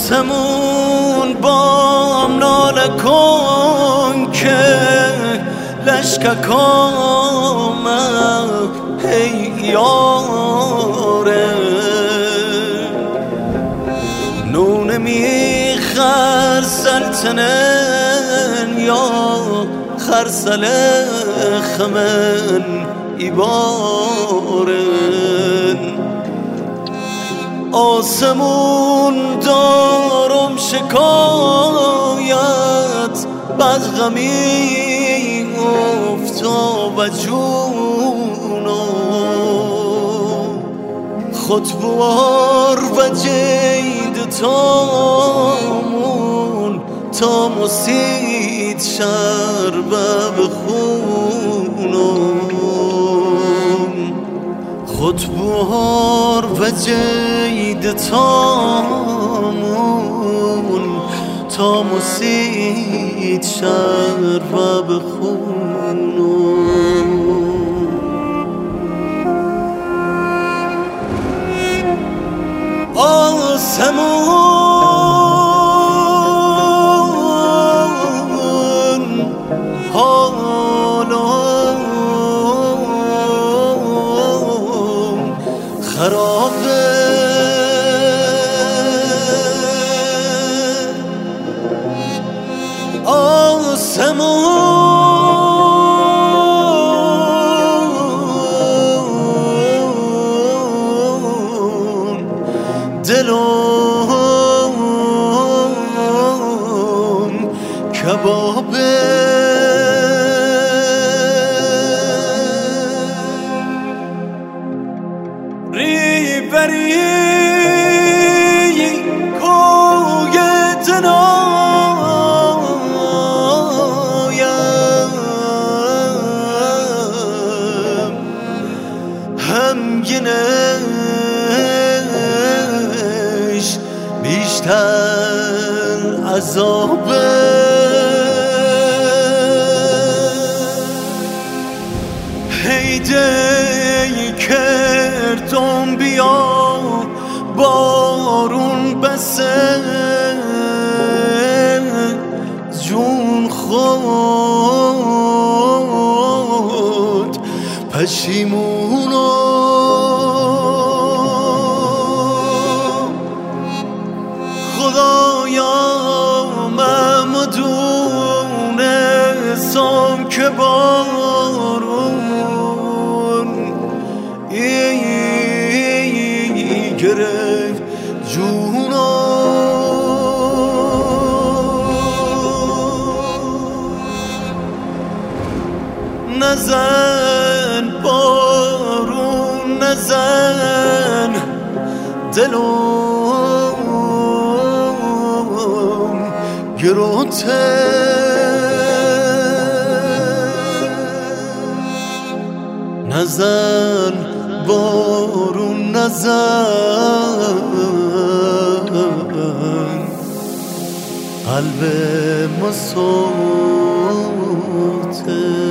آسمون بام ناله کن که لشکک آمد هی یاره نونه میخر سلطنن یا خرسل خمن ایبارن آسمون دارم شکایت بدغمی افتاب جونو خطبوار و جید تامون تا مسید شربه بخونم خطبوار و جید تامون تا مسید شربه بخونم آسمون حالا خرابه آسمون دلم کبابه ریبری کوی دنایم همگینش بیشتر عذابه هیدی کردم بیا بارون بسه جون خود پشیمونو خدایا من دونستم که بارون گرفت جونو نزن بارون نزن دلم گروته نزن بارون نزن قلب مسوته